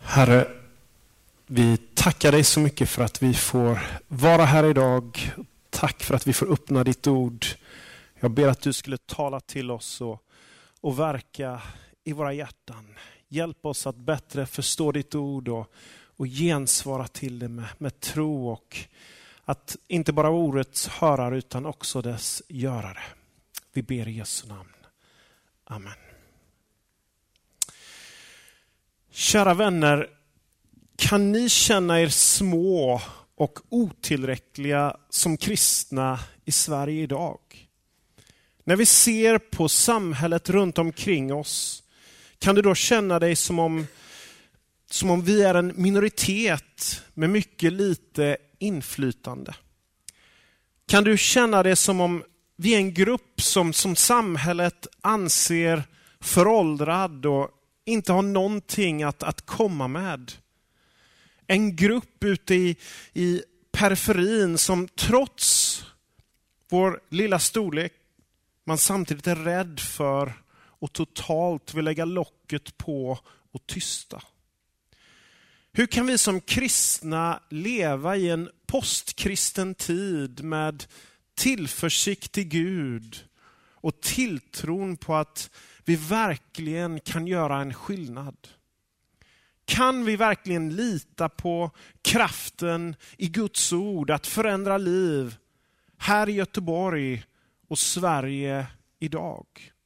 Herre, vi tackar dig så mycket för att vi får vara här idag. Tack för att vi får öppna ditt ord. Jag ber att du skulle tala till oss och verka i våra hjärtan. Hjälp oss att bättre förstå ditt ord och gensvara till det med tro och att inte bara ordets hörare utan också dess görare. Vi ber i Jesu namn. Amen. Kära vänner, kan ni känna er små och otillräckliga som kristna i Sverige idag? När vi ser på samhället runt omkring oss, kan du då känna dig som om vi är en minoritet med mycket lite inflytande? Kan du känna det som om vi är en grupp som samhället anser föråldrad och inte har någonting att komma med? En grupp ute i periferin som trots vår lilla storlek man samtidigt är rädd för och totalt vill lägga locket på och tysta. Hur kan vi som kristna leva i en postkristen tid med tillförsikt till Gud och tilltron på att vi verkligen kan göra en skillnad? Kan vi verkligen lita på kraften i Guds ord att förändra liv här i Göteborg och Sverige idag?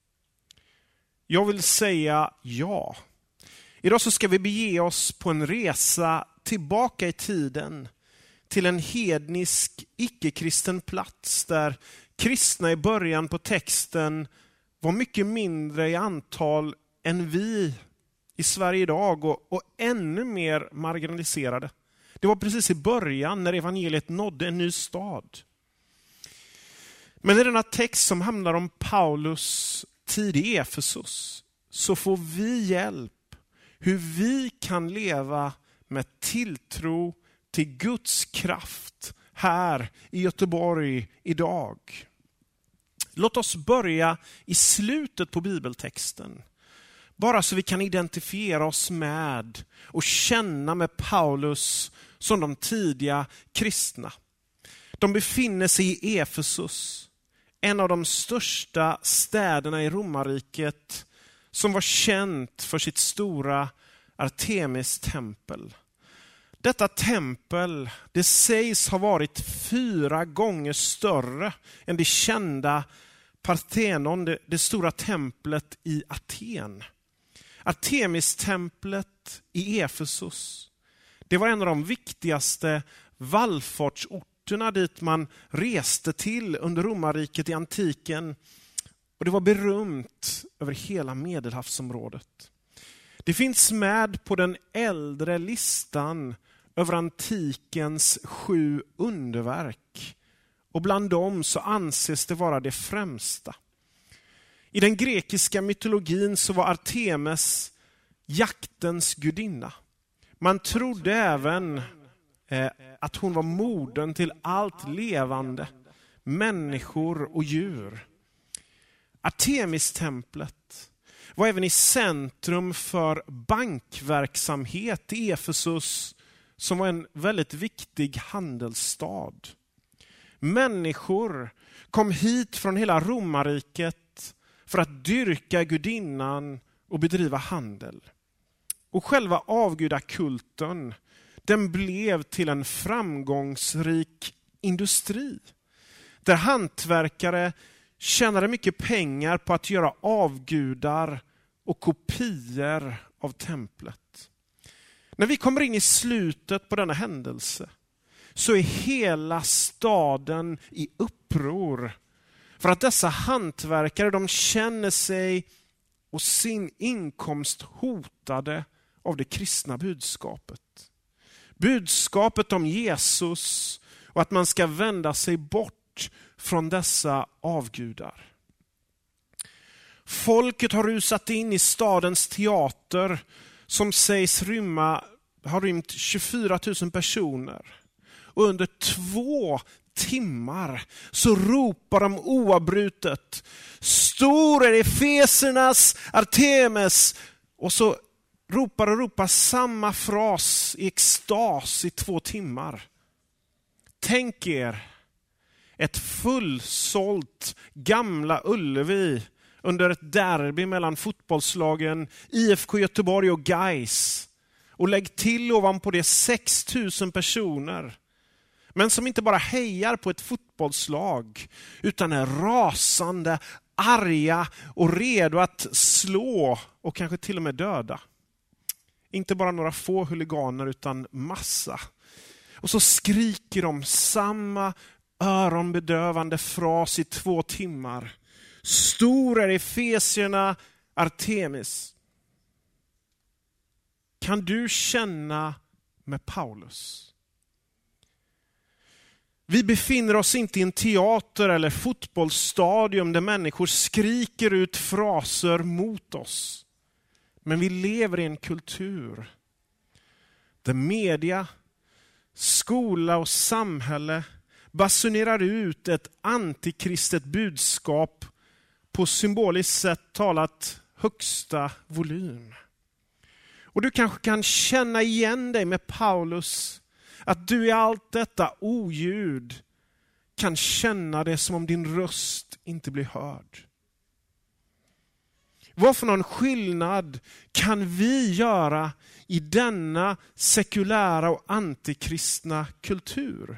Jag vill säga ja. Idag så ska vi bege oss på en resa tillbaka i tiden till en hednisk, icke-kristen plats där kristna i början på texten var mycket mindre i antal än vi i Sverige idag och ännu mer marginaliserade. Det var precis i början när evangeliet nådde en ny stad. Men i denna text som handlar om Paulus tid i Efesus så får vi hjälp hur vi kan leva med tilltro till Guds kraft här i Göteborg idag. Låt oss börja i slutet på bibeltexten. Bara så vi kan identifiera oss med och känna med Paulus som de tidiga kristna. De befinner sig i Efesus, en av de största städerna i romarriket som var känt för sitt stora Artemis-tempel. Detta tempel, det sägs ha varit 4 gånger större än det kända Parthenon, det stora templet i Aten. Artemis-templet i Efesus, det var en av de viktigaste vallfartsorterna dit man reste till under romarriket i antiken. Och det var berömt över hela Medelhavsområdet. Det finns med på den äldre listan över antikens 7 underverk. Och bland dem så anses det vara det främsta. I den grekiska mytologin så var Artemis jaktens gudinna. Man trodde även att hon var modern till allt levande, människor och djur. Artemis-templet var även i centrum för bankverksamhet i Efesus som var en väldigt viktig handelsstad. Människor kom hit från hela romarriket för att dyrka gudinnan och bedriva handel. Och själva avgudakulten, den blev till en framgångsrik industri. Där hantverkare tjänade mycket pengar på att göra avgudar och kopior av templet. När vi kommer in i slutet på denna händelse så är hela staden i uppror. För att dessa hantverkare, de känner sig och sin inkomst hotade av det kristna budskapet. Budskapet om Jesus och att man ska vända sig bort från dessa avgudar. Folket har rusat in i stadens teater som sägs har rymt 24 000 personer. Och under 2 timmar så ropar de oavbrutet: stor är Efesernas Artemis! Och så ropar samma fras i extas i 2 timmar. Tänk er ett fullsålt Gamla Ullevi under ett derby mellan fotbollslagen IFK Göteborg och Gais. Och lägg till ovanpå det 6 000 personer. Men som inte bara hejar på ett fotbollslag utan är rasande, arga och redo att slå och kanske till och med döda. Inte bara några få huliganer utan massa. Och så skriker de samma öronbedövande fras i 2 timmar. Stor är Efesierna Artemis. Kan du känna med Paulus? Vi befinner oss inte i en teater eller fotbollsstadion där människor skriker ut fraser mot oss. Men vi lever i en kultur där media, skola och samhälle basunerar ut ett antikristet budskap på symboliskt sätt talat högsta volym. Och du kanske kan känna igen dig med Paulus, att du i allt detta oljud kan känna det som om din röst inte blir hörd. Vad för någon skillnad kan vi göra i denna sekulära och antikristna kultur?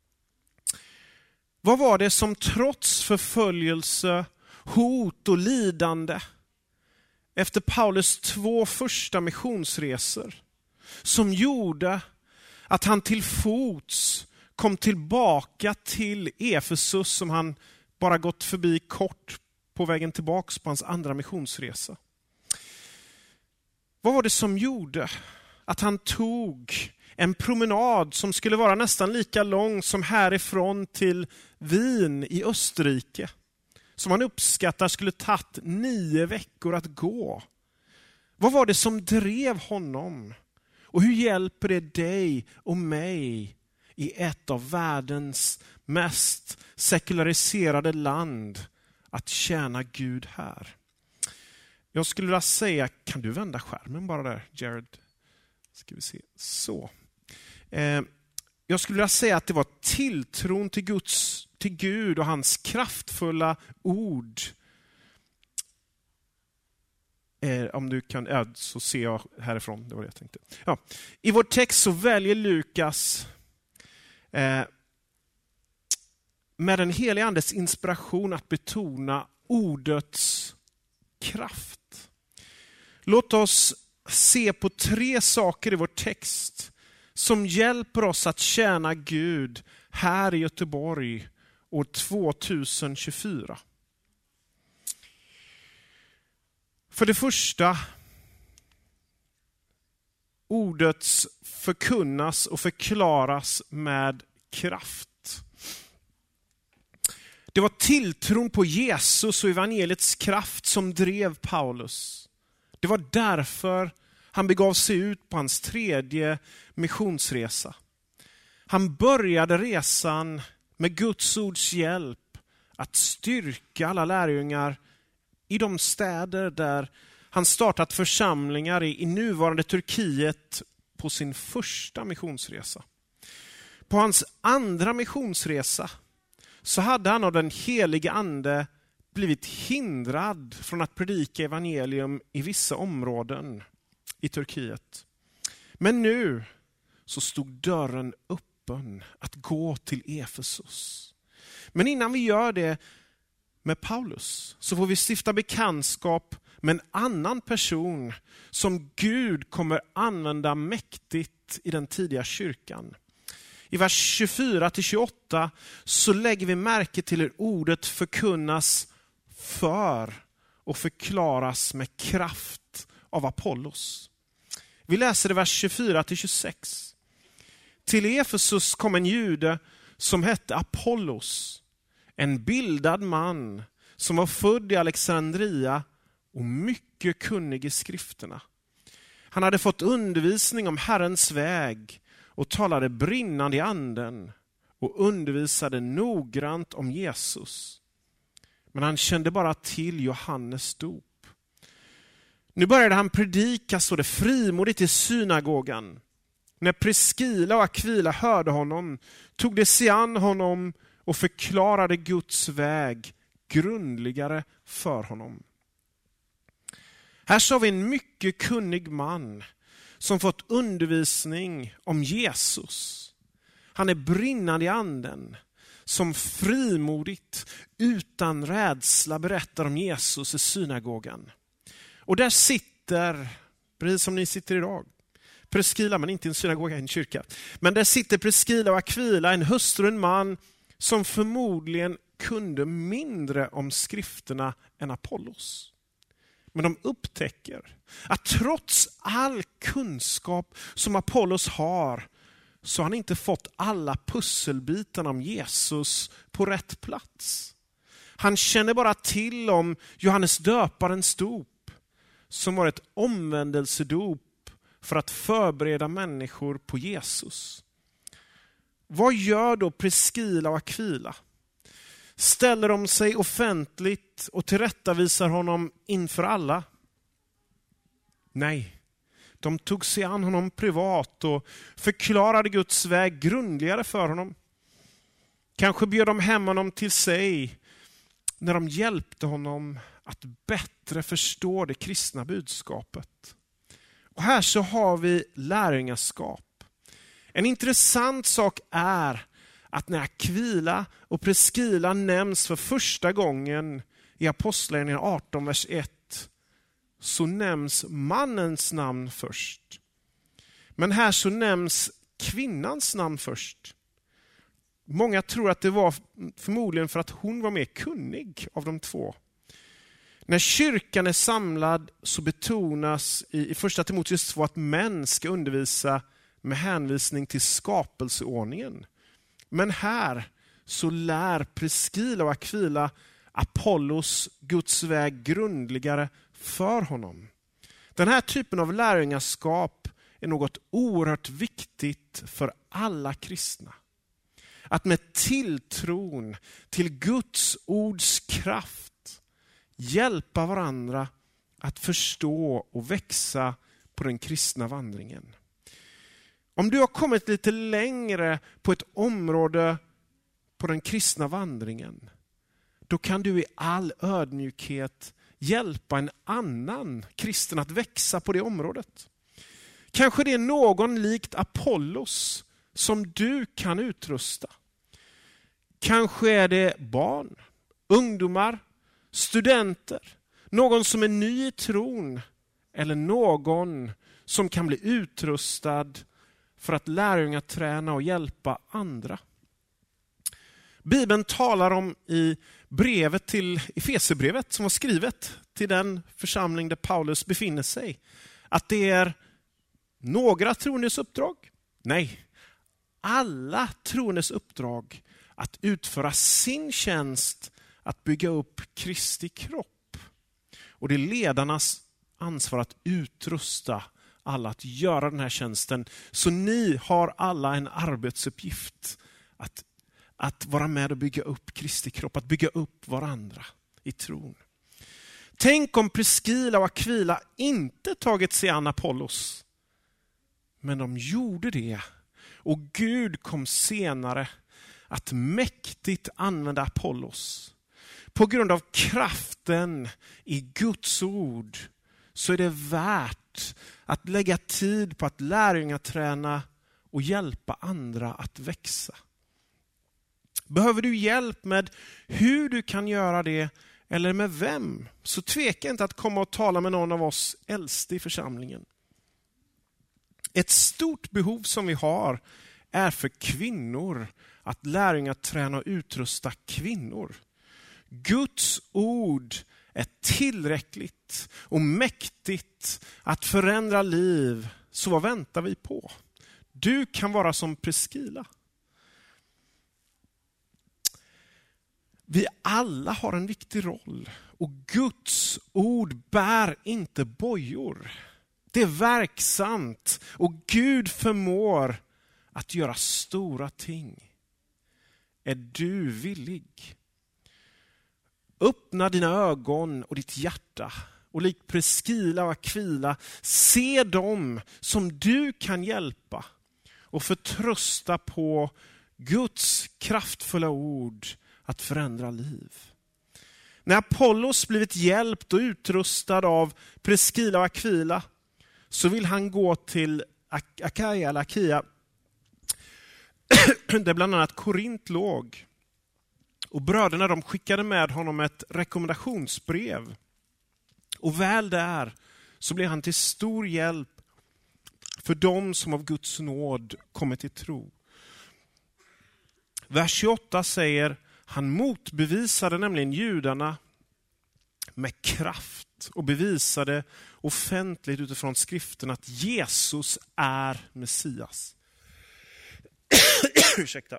Vad var det som trots förföljelse, hot och lidande efter Paulus 2 första missionsresor som gjorde att han till fots kom tillbaka till Efesus som han bara gått förbi kort på vägen tillbaks på hans andra missionsresa? Vad var det som gjorde att han tog en promenad som skulle vara nästan lika lång som härifrån till Wien i Österrike, som han uppskattar skulle tagit 9 veckor att gå? Vad var det som drev honom? Och hur hjälper det dig och mig i ett av världens mest sekulariserade land att tjäna Gud här? Jag skulle vilja säga, kan du vända skärmen bara där, Jared? Ska vi se, så. Jag skulle vilja säga att det var tilltron till Gud och hans kraftfulla ord. Om du kan, så ser jag härifrån, det var det jag tänkte. Ja. I vår text så väljer Lukas med den heliga andes inspiration att betona ordets kraft. Låt oss se på 3 saker i vår text som hjälper oss att tjäna Gud här i Göteborg år 2024. För det första, ordets förkunnas och förklaras med kraft. Det var tilltron på Jesus och evangeliets kraft som drev Paulus. Det var därför han begav sig ut på hans 3:e missionsresa. Han började resan med Guds ords hjälp att styrka alla lärjungar i de städer där han startat församlingar i nuvarande Turkiet på sin första missionsresa. På hans andra missionsresa så hade han av den helige ande blivit hindrad från att predika evangelium i vissa områden i Turkiet. Men nu så stod dörren öppen att gå till Efesus. Men innan vi gör det med Paulus så får vi stifta bekantskap med en annan person som Gud kommer använda mäktigt i den tidiga kyrkan. I vers 24-28 så lägger vi märke till hur ordet förkunnas för och förklaras med kraft av Apollos. Vi läser i vers 24-26. Till Efesus kom en jude som hette Apollos, en bildad man som var född i Alexandria och mycket kunnig i skrifterna. Han hade fått undervisning om Herrens väg och talade brinnande i anden och undervisade noggrant om Jesus. Men han kände bara till Johannes dop. Nu började han predika så det frimodigt i synagogan. När Priscilla och Aquila hörde honom tog de sig an honom och förklarade Guds väg grundligare för honom. Här så har vi en mycket kunnig man som fått undervisning om Jesus. Han är brinnande i anden, som frimodigt, utan rädsla berättar om Jesus i synagogan. Och där sitter, precis som ni sitter idag, Priscilla, men inte i en synagoga, i en kyrka. Men där sitter Priscilla och Aquila, en hustru och en man som förmodligen kunde mindre om skrifterna än Apollos. Men de upptäcker att trots all kunskap som Apollos har, så har han inte fått alla pusselbitarna om Jesus på rätt plats. Han känner bara till om Johannes döparens dop, som var ett omvändelsedop för att förbereda människor på Jesus. Vad gör då Priscilla och Aquila? Ställer de sig offentligt och tillrättavisar honom inför alla? Nej, de tog sig an honom privat och förklarade Guds väg grundligare för honom. Kanske bjöd de hem honom till sig när de hjälpte honom att bättre förstå det kristna budskapet. Och här så har vi lärjungaskap. En intressant sak är att när Aquila och Priscilla nämns för första gången i Apostlagärningarna 18, vers 1, så nämns mannens namn först. Men här så nämns kvinnans namn först. Många tror att det var förmodligen för att hon var mer kunnig av de två. När kyrkan är samlad så betonas i första Timoteus 2 att män ska undervisa med hänvisning till skapelseordningen. Men här så lär Priscilla och Aquila Apollos Guds väg grundligare för honom. Den här typen av lärjungaskap är något oerhört viktigt för alla kristna. Att med tilltron till Guds ords kraft hjälpa varandra att förstå och växa på den kristna vandringen. Om du har kommit lite längre på ett område på den kristna vandringen, då kan du i all ödmjukhet hjälpa en annan kristen att växa på det området. Kanske det är någon likt Apollos som du kan utrusta. Kanske är det barn, ungdomar, studenter, någon som är ny i tron eller någon som kan bli utrustad för att lärjungaträna och hjälpa andra. Bibeln talar om i brevet till Efesierbrevet som var skrivet till den församling där Paulus befinner sig, att det är några troendes uppdrag. Nej, alla troendes uppdrag att utföra sin tjänst att bygga upp Kristi kropp. Och det är ledarnas ansvar att utrusta alla att göra den här tjänsten. Så ni har alla en arbetsuppgift att vara med och bygga upp Kristi kropp, att bygga upp varandra i tron. Tänk om Priscilla och Aquila inte tagit sig an Apollos. Men de gjorde det. Och Gud kom senare att mäktigt använda Apollos. På grund av kraften i Guds ord så är det värt att lägga tid på att lärjungaträna och hjälpa andra att växa. Behöver du hjälp med hur du kan göra det eller med vem, så tveka inte att komma och tala med någon av oss äldste i församlingen. Ett stort behov som vi har är för kvinnor att lärjungaträna och utrusta kvinnor. Guds ord är tillräckligt och mäktigt att förändra liv. Så vad väntar vi på? Du kan vara som Priscilla. Vi alla har en viktig roll och Guds ord bär inte bojor. Det är verksamt och Gud förmår att göra stora ting. Är du villig? Öppna dina ögon och ditt hjärta. och likt Priscilla och Aquila se dem som du kan hjälpa och förtrösta på Guds kraftfulla ord att förändra liv. När Apollos blivit hjälpt och utrustad av Priscilla och Aquila så vill han gå till Akaia, där bland annat Korint låg. Och bröderna de skickade med honom ett rekommendationsbrev. Och väl där så blev han till stor hjälp för dem som av Guds nåd kommit till tro. Vers 28 säger, han motbevisade nämligen judarna med kraft och bevisade offentligt utifrån skriften att Jesus är Messias. Ursäkta.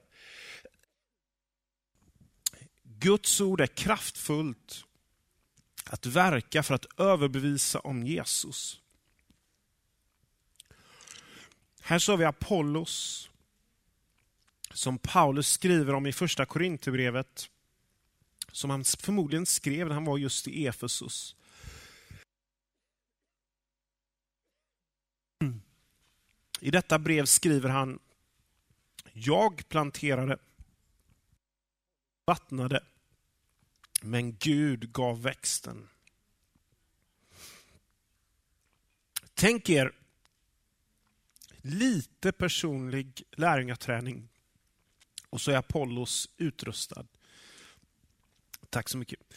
Guds ord är kraftfullt att verka för att överbevisa om Jesus. Här så har vi Apollos som Paulus skriver om i första Korinthierbrevet, som han förmodligen skrev när han var just i Efesus. I detta brev skriver han, jag planterade, vattnade, men Gud gav växten. Tänk er lite personlig lärjungaträning och så är Apollos utrustad. Tack så mycket.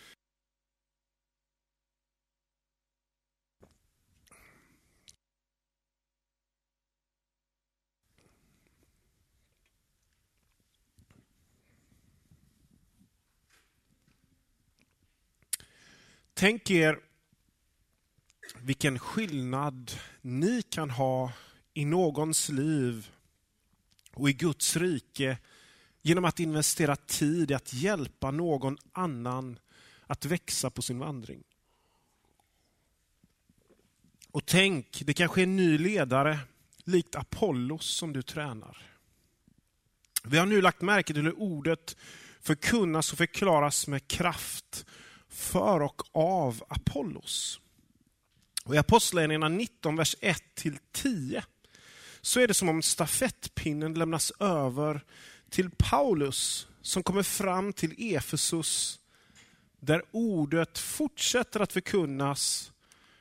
Tänk er vilken skillnad ni kan ha i någons liv och i Guds rike genom att investera tid i att hjälpa någon annan att växa på sin vandring. Och tänk, det kanske är en ny ledare likt Apollos som du tränar. Vi har nu lagt märke till hur ordet förkunnas och förklaras med kraft för och av Apollos. Och i Apostlagärningarna 19, vers 1-10 så är det som om stafettpinnen lämnas över till Paulus som kommer fram till Efesus där ordet fortsätter att förkunnas.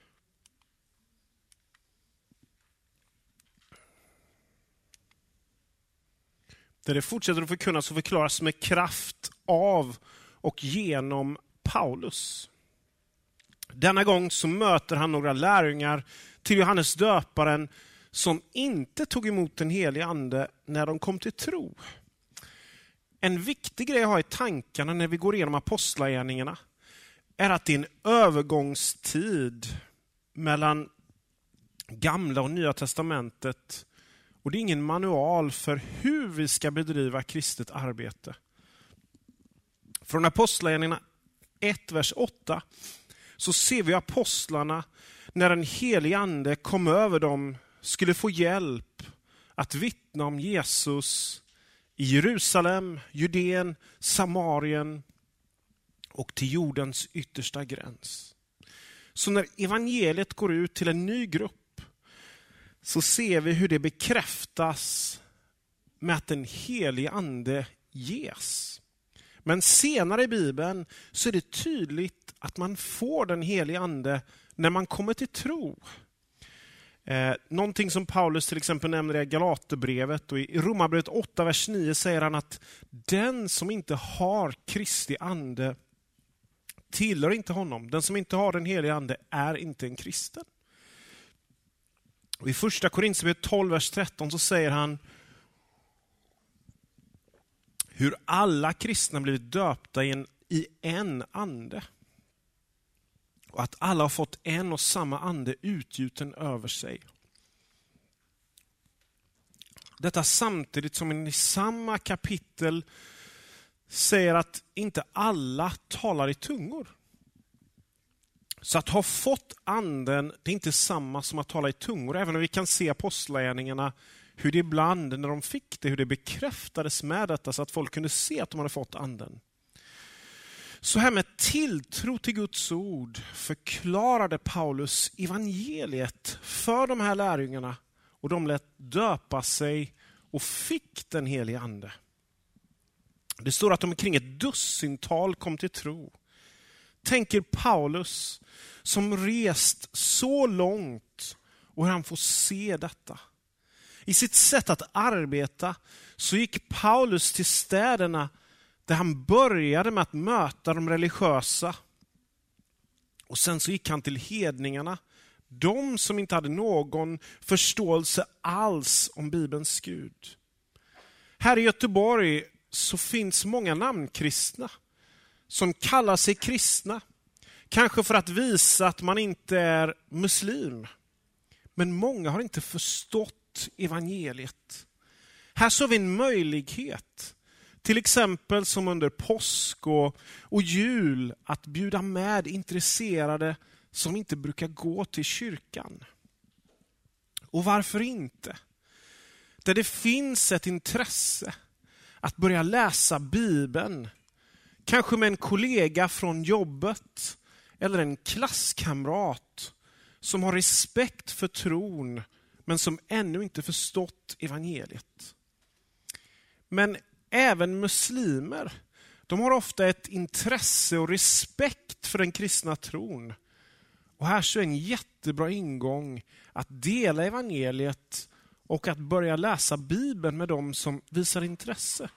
Där det fortsätter att förkunnas och förklaras med kraft av och genom Paulus. Denna gång så möter han några lärjungar till Johannes döparen som inte tog emot den helige ande när de kom till tro. En viktig grej att ha i tankarna när vi går igenom apostlagärningarna är att det är en övergångstid mellan gamla och nya testamentet. Och det är ingen manual för hur vi ska bedriva kristet arbete. Från apostlagärningarna 1, vers 8 så ser vi apostlarna när en helig ande kom över dem skulle få hjälp att vittna om Jesus i Jerusalem, Judeen, Samarien och till jordens yttersta gräns. Så när evangeliet går ut till en ny grupp så ser vi hur det bekräftas med att en helig ande ges. Men senare i Bibeln så är det tydligt att man får den helige ande när man kommer till tro. Någonting som Paulus till exempel nämner i Galaterbrevet och i Romarbrevet 8, vers 9 säger han att den som inte har Kristi ande tillhör inte honom. Den som inte har den helige ande är inte en kristen. Och i första Korinthierbrevet 12, vers 13 så säger han hur alla kristna blivit döpta i en ande. Och att alla har fått en och samma ande utgjuten över sig. Detta samtidigt som i samma kapitel säger att inte alla talar i tungor. Så att ha fått anden, det är inte samma som att tala i tungor. Även om vi kan se apostlagärningarna hur det ibland när de fick det, hur det bekräftades med detta så att folk kunde se att de hade fått anden. Så här med tilltro till Guds ord förklarade Paulus evangeliet för de här lärjungarna, och de lät döpa sig och fick den helige ande. Det står att omkring ett dussintal kom till tro. Tänker Paulus som rest så långt och hur han får se detta. I sitt sätt att arbeta så gick Paulus till städerna där han började med att möta de religiösa. Och sen så gick han till hedningarna, de som inte hade någon förståelse alls om Bibelns Gud. Här i Göteborg så finns många namnkristna som kallar sig kristna. Kanske för att visa att man inte är muslim. Men många har inte förstått evangeliet. Här så har vi en möjlighet, till exempel som under påsk och jul, att bjuda med intresserade som inte brukar gå till kyrkan. Och varför inte? Där det finns ett intresse att börja läsa Bibeln, kanske med en kollega från jobbet eller en klasskamrat som har respekt för tron men som ännu inte förstått evangeliet. Men även muslimer, de har ofta ett intresse och respekt för den kristna tron. Och här så är en jättebra ingång att dela evangeliet och att börja läsa Bibeln med dem som visar intresse.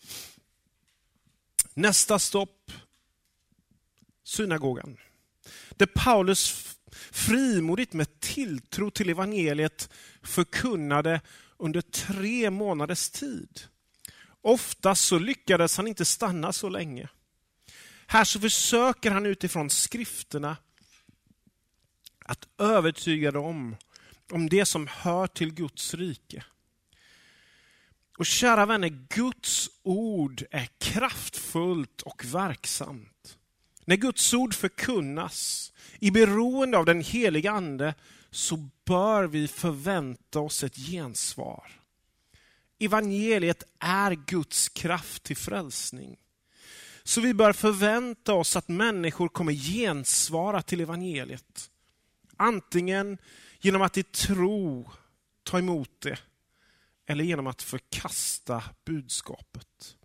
Nästa stopp, synagogan. Där Paulus frimodigt med tilltro till evangeliet förkunnade under 3 månaders tid. Ofta så lyckades han inte stanna så länge. Här så försöker han utifrån skrifterna att övertyga dem om det som hör till Guds rike. Och kära vänner, Guds ord är kraftfullt och verksamt. När Guds ord förkunnas i beroende av den heliga ande så bör vi förvänta oss ett gensvar. Evangeliet är Guds kraft till frälsning. Så vi bör förvänta oss att människor kommer gensvara till evangeliet. Antingen genom att i tro ta emot det eller genom att förkasta budskapet.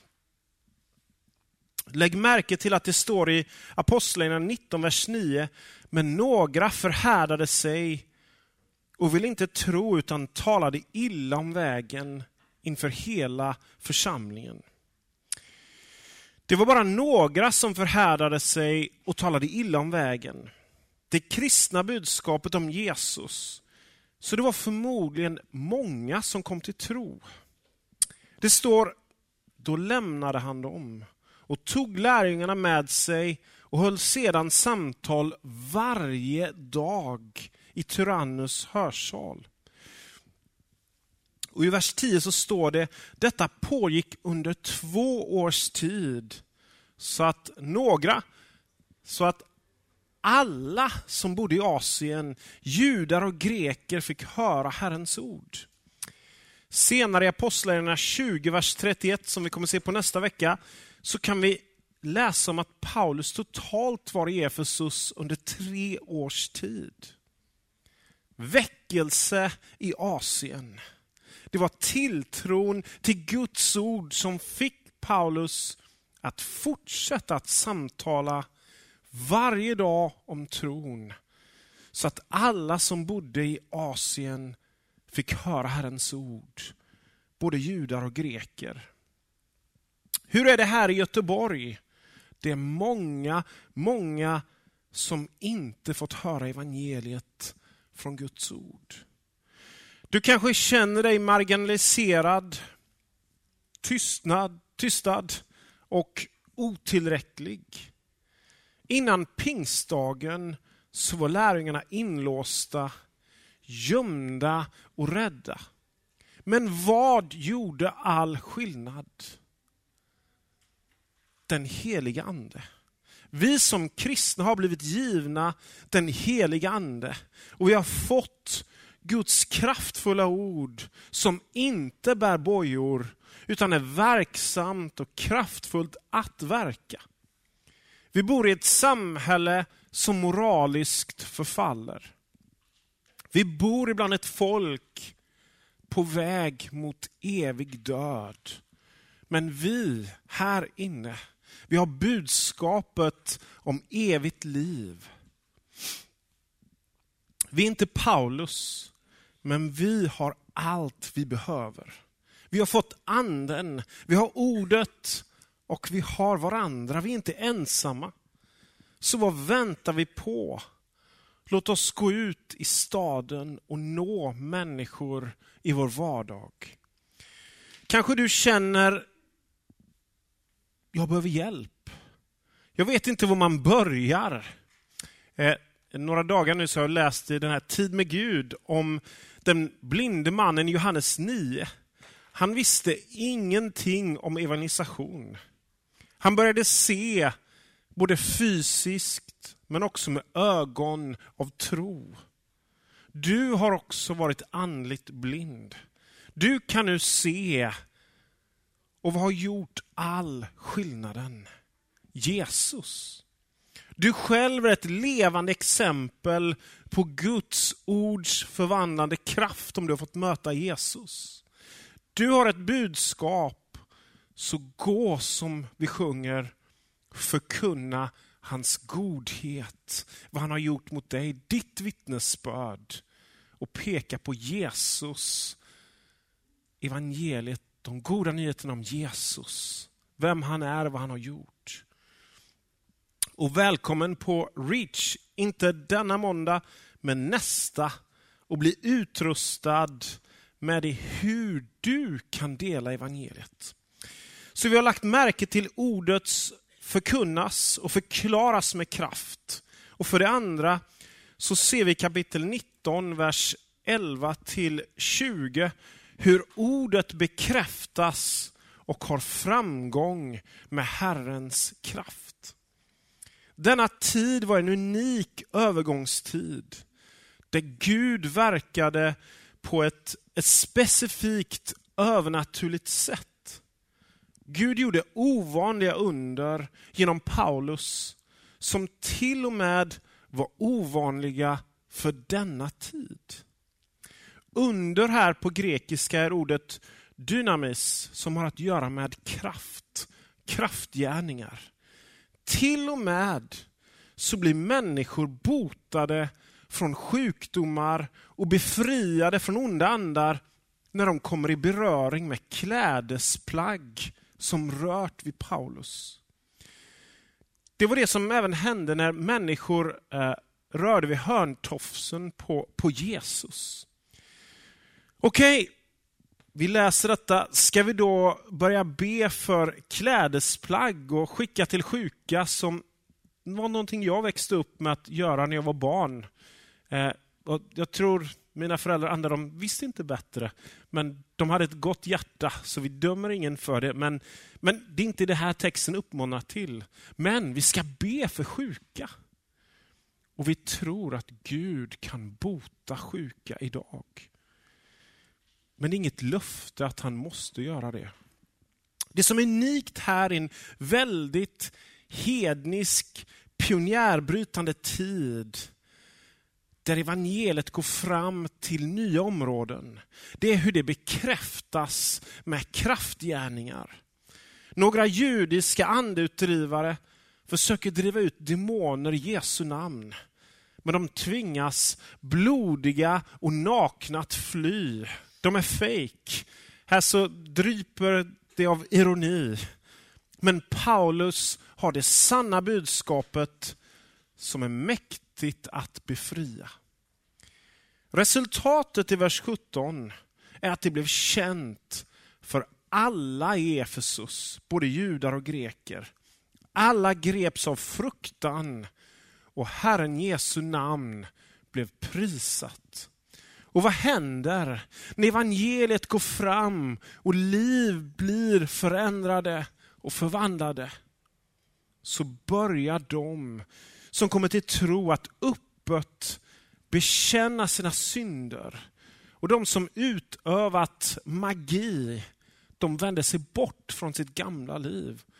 Lägg märke till att det står i Apostlagärningarna 19, vers 9. Men några förhärdade sig och ville inte tro utan talade illa om vägen inför hela församlingen. Det var bara några som förhärdade sig och talade illa om vägen. Det kristna budskapet om Jesus. Så det var förmodligen många som kom till tro. Det står, då lämnade han dem och tog lärjungarna med sig och höll sedan samtal varje dag i Tyrannus hörsal. Och i vers 10 så står det, detta pågick under 2 års tid. Så att alla som bodde i Asien, judar och greker, fick höra Herrens ord. Senare i Apostlagärningarna 20, vers 31, som vi kommer se på nästa vecka, så kan vi läsa om att Paulus totalt var i Efesus under 3 års tid. Väckelse i Asien. Det var tilltron till Guds ord som fick Paulus att fortsätta att samtala varje dag om tron. Så att alla som bodde i Asien fick höra Herrens ord. Både judar och greker. Hur är det här i Göteborg? Det är många som inte fått höra evangeliet från Guds ord. Du kanske känner dig marginaliserad, tystad och otillräcklig. Innan pingstdagen så var lärjungarna inlåsta, gömda och rädda. Men vad gjorde all skillnad? Den heliga ande. Vi som kristna har blivit givna den heliga ande. Och vi har fått Guds kraftfulla ord som inte bär bojor utan är verksamt och kraftfullt att verka. Vi bor i ett samhälle som moraliskt förfaller. Vi bor ibland ett folk på väg mot evig död. Men vi här inne, vi har budskapet om evigt liv. Vi är inte Paulus, men vi har allt vi behöver. Vi har fått anden, vi har ordet och vi har varandra. Vi är inte ensamma. Så vad väntar vi på? Låt oss gå ut i staden och nå människor i vår vardag. Kanske du känner, jag behöver hjälp. Jag vet inte var man börjar. Några dagar nu så har jag läst i den här Tid med Gud om den blinde mannen i Johannes 9. Han visste ingenting om evangelisation. Han började se både fysiskt men också med ögon av tro. Du har också varit andligt blind. Du kan nu se och vad har gjort all skillnaden? Jesus. Du själv är ett levande exempel på Guds ords förvandlande kraft om du har fått möta Jesus. Du har ett budskap, så gå som vi sjunger, förkunna hans godhet, vad han har gjort mot dig, ditt vittnesbörd och peka på Jesus, evangeliet, de goda nyheterna om Jesus, vem han är och vad han har gjort. Och välkommen på Reach, inte denna måndag men nästa, och bli utrustad med det hur du kan dela evangeliet. Så vi har lagt märke till ordets förkunnas och förklaras med kraft. Och för det andra så ser vi kapitel 19, vers 11-20, hur ordet bekräftas och har framgång med Herrens kraft. Denna tid var en unik övergångstid där Gud verkade på ett specifikt övernaturligt sätt. Gud gjorde ovanliga under genom Paulus som till och med var ovanliga för denna tid. Under här på grekiska är ordet dynamis som har att göra med kraft, kraftgärningar. Till och med så blir människor botade från sjukdomar och befriade från onda andar när de kommer i beröring med klädesplagg som rört vid Paulus. Det var det som även hände när människor rörde vid hörntofsen på Jesus. Okej, vi läser detta. Ska vi då börja be för klädesplagg och skicka till sjuka, som var någonting jag växte upp med att göra när jag var barn. Och jag tror mina föräldrar, andra, de visste inte bättre. Men de hade ett gott hjärta, så vi dömer ingen för det. Men det är inte det här texten uppmanar till. Men vi ska be för sjuka. Och vi tror att Gud kan bota sjuka idag. Men det är inget löfte att han måste göra det. Det som är unikt här är en väldigt hednisk, pionjärbrytande tid där evangeliet går fram till nya områden. Det är hur det bekräftas med kraftgärningar. Några judiska andeutdrivare försöker driva ut demoner i Jesu namn. Men de tvingas blodiga och nakna att fly. De är fake. Här så dryper det av ironi. Men Paulus har det sanna budskapet som är mäktigt att befria. Resultatet i vers 17 är att det blev känt för alla i Efesus, både judar och greker. Alla greps av fruktan och Herren Jesu namn blev prisat. Och vad händer när evangeliet går fram och liv blir förändrade och förvandlade? Så börjar de som kommer till tro att öppet bekänna sina synder. Och de som utövat magi, de vänder sig bort från sitt gamla liv.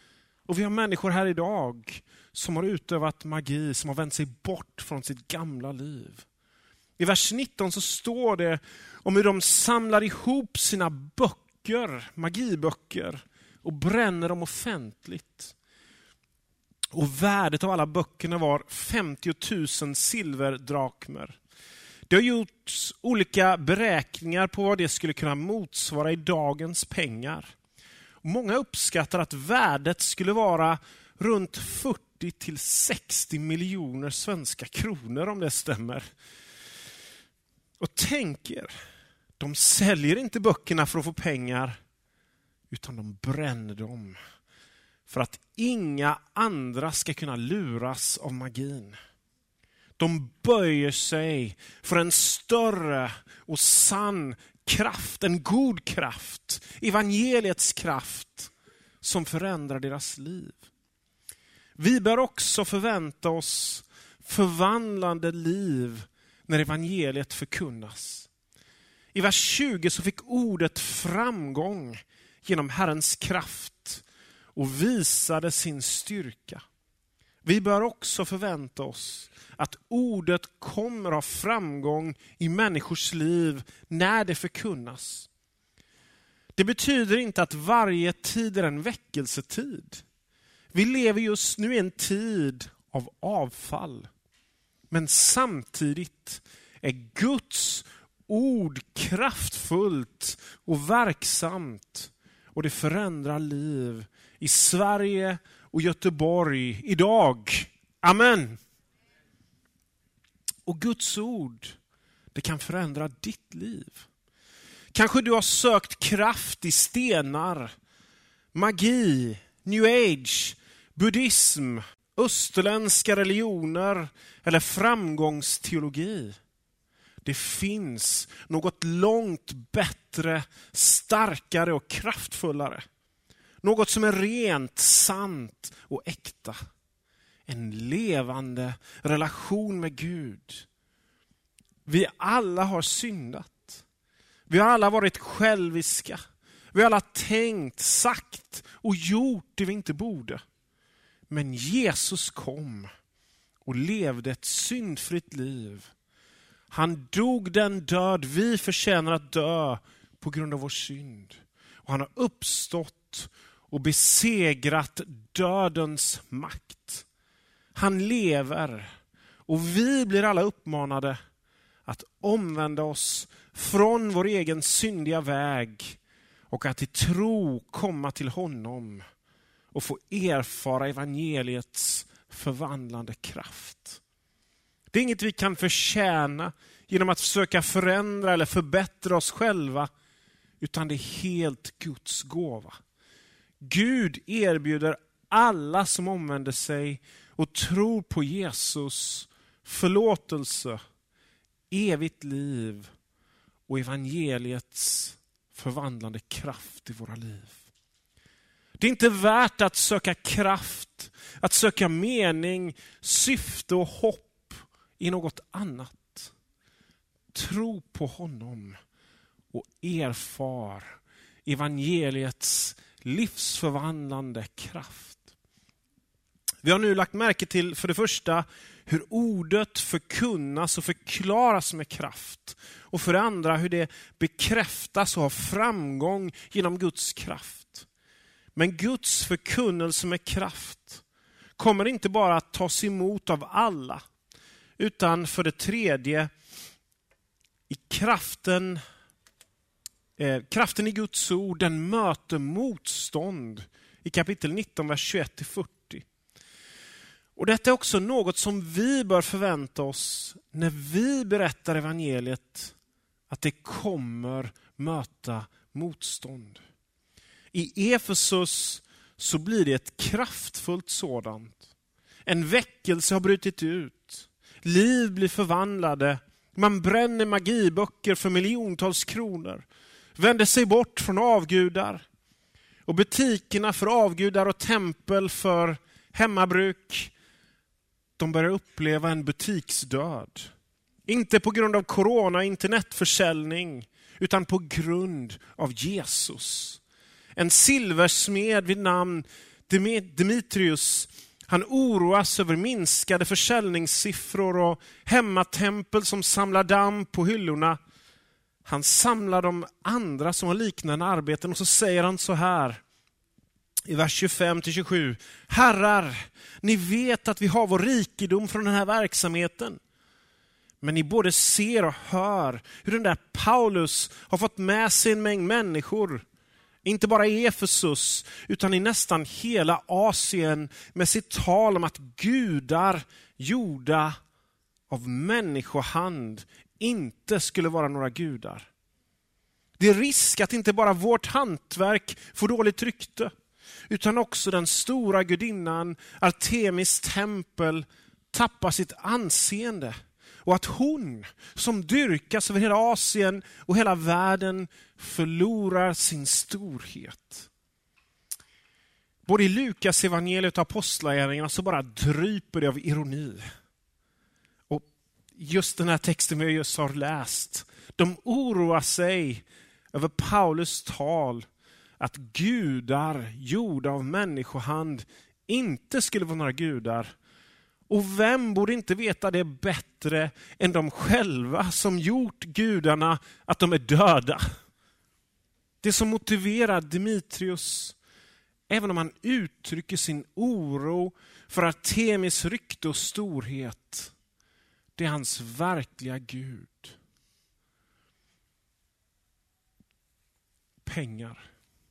Och vi har människor här idag som har utövat magi, som har vänt sig bort från sitt gamla liv. I vers 19 så står det om hur de samlar ihop sina böcker, magiböcker, och bränner dem offentligt. Och värdet av alla böckerna var 50 000 silverdrakmer. Det har gjorts olika beräkningar på vad det skulle kunna motsvara i dagens pengar. Många uppskattar att värdet skulle vara runt 40 till 60 miljoner svenska kronor om det stämmer. Och tänk er, de säljer inte böckerna för att få pengar, utan de bränner dem för att inga andra ska kunna luras av magin. De böjer sig för en större och sann kraft, en god kraft, evangeliets kraft som förändrar deras liv. Vi bör också förvänta oss förvandlande liv när evangeliet förkunnas. I vers 20 så fick ordet framgång genom Herrens kraft och visade sin styrka. Vi bör också förvänta oss att ordet kommer ha framgång i människors liv när det förkunnas. Det betyder inte att varje tid är en väckelsetid. Vi lever just nu i en tid av avfall. Men samtidigt är Guds ord kraftfullt och verksamt. Och det förändrar liv i Sverige och Göteborg idag. Amen. Och Guds ord, det kan förändra ditt liv. Kanske du har sökt kraft i stenar, magi, new age, buddhism, österländska religioner eller framgångsteologi. Det finns något långt bättre, starkare och kraftfullare. Något som är rent, sant och äkta. En levande relation med Gud. Vi alla har syndat. Vi har alla varit själviska. Vi har alla tänkt, sagt och gjort det vi inte borde. Men Jesus kom och levde ett syndfritt liv. Han dog den död vi förtjänar att dö på grund av vår synd. Och han har uppstått och besegrat dödens makt. Han lever och vi blir alla uppmanade att omvända oss från vår egen syndiga väg och att i tro komma till honom och få erfara evangeliets förvandlande kraft. Det är inget vi kan förtjäna genom att försöka förändra eller förbättra oss själva, utan det är helt Guds gåva. Gud erbjuder alla som omvänder sig och tror på Jesus förlåtelse, evigt liv och evangeliets förvandlande kraft i våra liv. Det är inte värt att söka kraft, att söka mening, syfte och hopp i något annat. Tro på honom och erfar evangeliets livsförvandlande kraft. Vi har nu lagt märke till för det första hur ordet förkunnas och förklaras med kraft. Och för det andra hur det bekräftas och har framgång genom Guds kraft. Men Guds förkunnelse med kraft kommer inte bara att tas emot av alla, utan för det tredje i kraften i Guds ord, den möter motstånd i kapitel 19, vers 21-40. Och detta är också något som vi bör förvänta oss när vi berättar evangeliet, att det kommer möta motstånd. I Efesus så blir det ett kraftfullt sådant. En väckelse har brutit ut. Liv blir förvandlade. Man bränner magiböcker för miljontals kronor. Vänder sig bort från avgudar. Och butikerna för avgudar och tempel för hemmabruk, de börjar uppleva en butiksdöd. Inte på grund av corona och internetförsäljning, utan på grund av Jesus. En silversmed vid namn Demetrius, han oroas över minskade försäljningssiffror och hemmatempel som samlar damm på hyllorna. Han samlar de andra som har liknande arbeten och så säger han så här i vers 25-27. Herrar, ni vet att vi har vår rikedom från den här verksamheten. Men ni både ser och hör hur den där Paulus har fått med sig en mängd människor. Inte bara i Efesus utan i nästan hela Asien med sitt tal om att gudar gjorda av människohand inte skulle vara några gudar. Det är risk att inte bara vårt hantverk får dåligt rykte utan också den stora gudinnan Artemis tempel tappar sitt anseende. Och att hon som dyrkas över hela Asien och hela världen förlorar sin storhet. Både i Lukas evangeliet och apostlagärningarna så bara dryper det av ironi. Och just den här texten vi just har läst. De oroar sig över Paulus tal att gudar gjorda av människohand inte skulle vara några gudar. Och vem borde inte veta det bättre än de själva som gjort gudarna att de är döda? Det som motiverar Demetrius, även om han uttrycker sin oro för Artemis rykte och storhet, det är hans verkliga Gud. Pengar.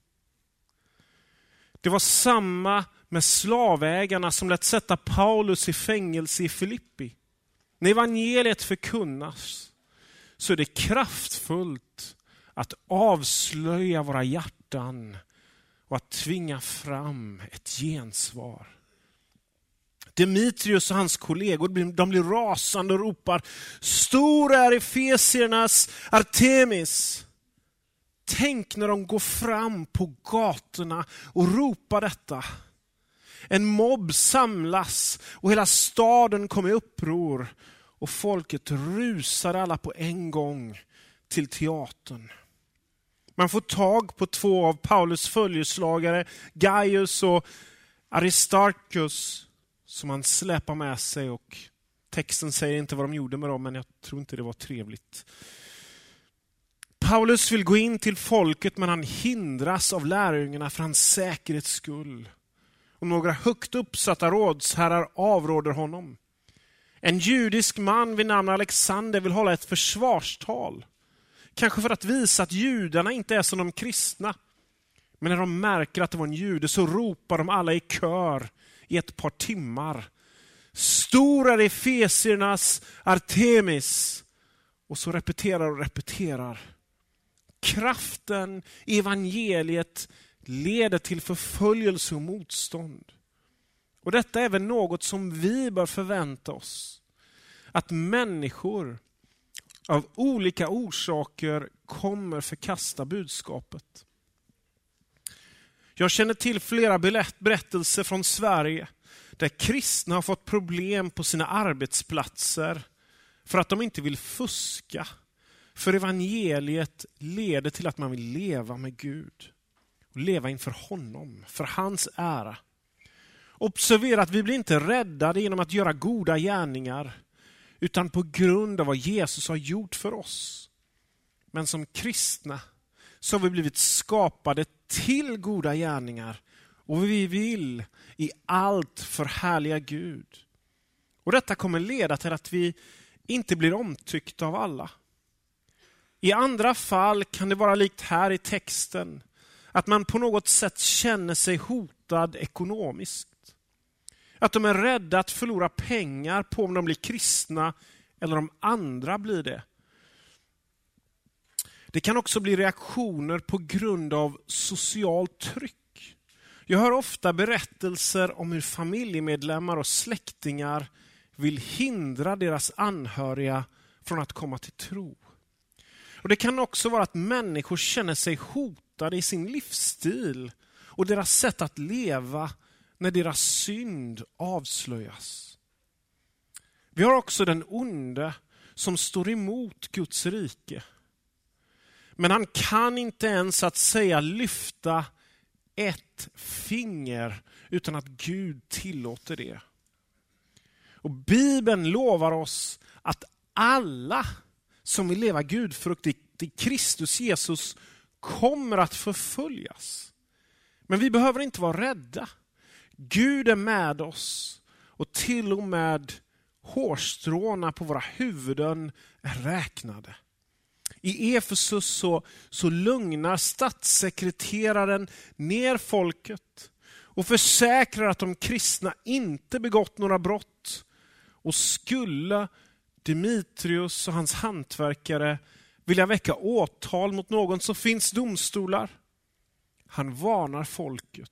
Det var samma med slavägarna som lät sätta Paulus i fängelse i Filippi. När evangeliet förkunnas så är det kraftfullt att avslöja våra hjärtan och att tvinga fram ett gensvar. Demetrius och hans kollegor, de blir rasande och ropar: stor är Efesiernas Artemis! Tänk när de går fram på gatorna och ropar detta. En mobb samlas och hela staden kommer i uppror och folket rusar alla på en gång till teatern. Man får tag på 2 av Paulus följeslagare, Gaius och Aristarchus, som han släpar med sig, och texten säger inte vad de gjorde med dem, men jag tror inte det var trevligt. Paulus vill gå in till folket, men han hindras av lärjungarna för hans säkerhets skull. Och några högt uppsatta rådsherrar avråder honom. En judisk man vid namn Alexander vill hålla ett försvarstal. Kanske för att visa att judarna inte är som de kristna. Men när de märker att det var en jude så ropar de alla i kör i ett par timmar: stor är Efesiernas Artemis! Och så repeterar och repeterar. Kraften i evangeliet leder till förföljelse och motstånd. Och detta är även något som vi bör förvänta oss. Att människor av olika orsaker kommer förkasta budskapet. Jag känner till flera berättelser från Sverige där kristna har fått problem på sina arbetsplatser för att de inte vill fuska. För evangeliet leder till att man vill leva med Gud. Och leva inför honom, för hans ära. Observera att vi blir inte räddade genom att göra goda gärningar, utan på grund av vad Jesus har gjort för oss. Men som kristna så har vi blivit skapade till goda gärningar. Och vi vill i allt förhärliga Gud. Och detta kommer leda till att vi inte blir omtyckta av alla. I andra fall kan det vara likt här i texten, att man på något sätt känner sig hotad ekonomiskt. Att de är rädda att förlora pengar på om de blir kristna eller om andra blir det. Det kan också bli reaktioner på grund av socialt tryck. Jag hör ofta berättelser om hur familjemedlemmar och släktingar vill hindra deras anhöriga från att komma till tro. Och det kan också vara att människor känner sig hotade i sin livsstil och deras sätt att leva när deras synd avslöjas. Vi har också den onde som står emot Guds rike. Men han kan inte ens att säga lyfta ett finger utan att Gud tillåter det. Och Bibeln lovar oss att alla som vill leva gudfruktigt i Kristus Jesus kommer att förföljas. Men vi behöver inte vara rädda. Gud är med oss och till och med hårstråna på våra huvuden är räknade. I Efesus så lugnar statssekreteraren ner folket och försäkrar att de kristna inte begått några brott. Och skulle Demetrius och hans hantverkare vilja väcka åtal mot någon så finns domstolar. Han varnar folket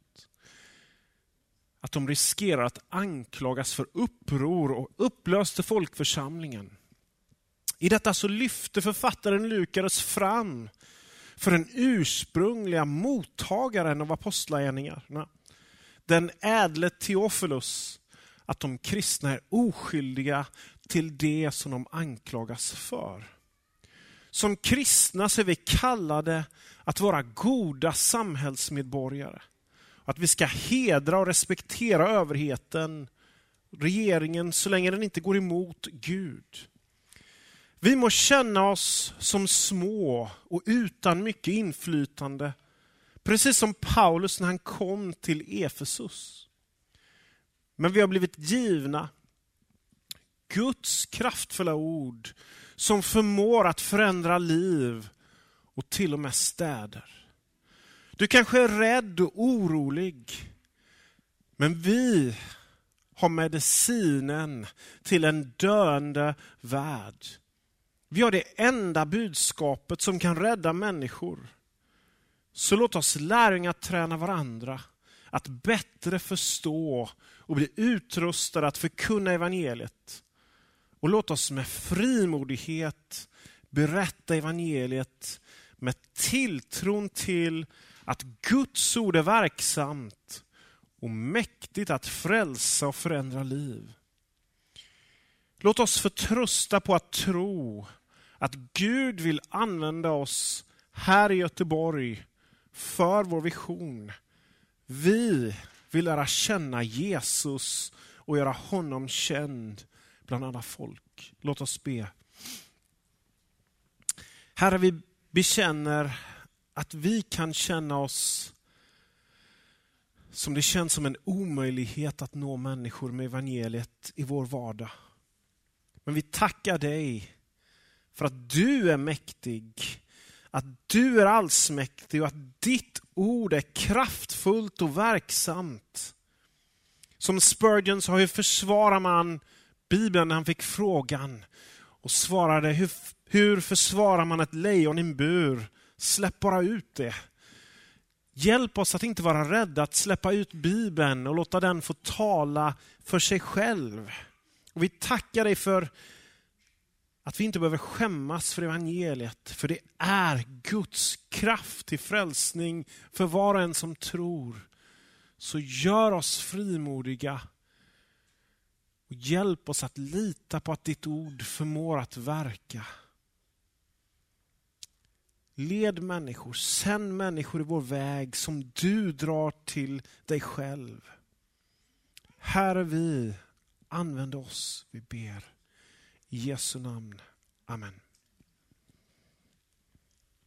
att de riskerar att anklagas för uppror och upplöste folkförsamlingen. I detta så lyfter författaren Lukas fram för den ursprungliga mottagaren av apostlagärningarna, den ädle Theophilus, att de kristna är oskyldiga till det som de anklagas för. Som kristna så är vi kallade att vara goda samhällsmedborgare. Att vi ska hedra och respektera överheten, regeringen, så länge den inte går emot Gud. Vi må känna oss som små och utan mycket inflytande, precis som Paulus när han kom till Efesus. Men vi har blivit givna Guds kraftfulla ord som förmår att förändra liv och till och med städer. Du kanske är rädd och orolig, men vi har medicinen till en döende värld. Vi har det enda budskapet som kan rädda människor. Så låt oss lärjungar träna varandra att bättre förstå och bli utrustade att förkunna evangeliet. Och låt oss med frimodighet berätta evangeliet med tilltron till att Guds ord är verksamt och mäktigt att frälsa och förändra liv. Låt oss förtrösta på att tro att Gud vill använda oss här i Göteborg för vår vision. Vi vill lära känna Jesus och göra honom känd bland alla folk. Låt oss be. Herre, vi bekänner att vi kan känna oss som det känns som en omöjlighet att nå människor med evangeliet i vår vardag. Men vi tackar dig för att du är mäktig, att du är allsmäktig och att ditt ord är kraftfullt och verksamt. Som Spurgeon sa, hur försvarar man Bibeln när han fick frågan och svarade, hur försvarar man ett lejon i en bur? Släpp bara ut det. Hjälp oss att inte vara rädda att släppa ut Bibeln och låta den få tala för sig själv. Och vi tackar dig för att vi inte behöver skämmas för evangeliet. För det är Guds kraft till frälsning för var och en som tror. Så gör oss frimodiga. Och hjälp oss att lita på att ditt ord förmår att verka. Led människor, sänd människor i vår väg som du drar till dig själv. Herre, vi använder oss, vi ber. I Jesu namn. Amen.